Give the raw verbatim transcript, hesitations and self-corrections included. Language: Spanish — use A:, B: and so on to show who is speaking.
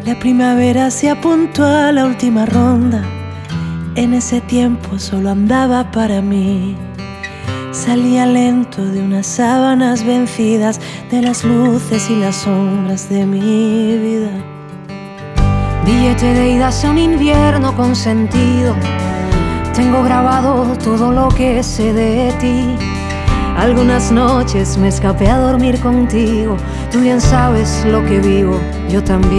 A: La primavera se apuntó a la última ronda. En ese tiempo solo andaba para mí. Salía lento de unas sábanas vencidas, de las luces y las sombras de mi vida.
B: Billete de ida hacia un invierno con sentido. Tengo grabado todo lo que sé de ti. Algunas noches me escapé a dormir contigo. Tú bien sabes lo que vivo, yo también.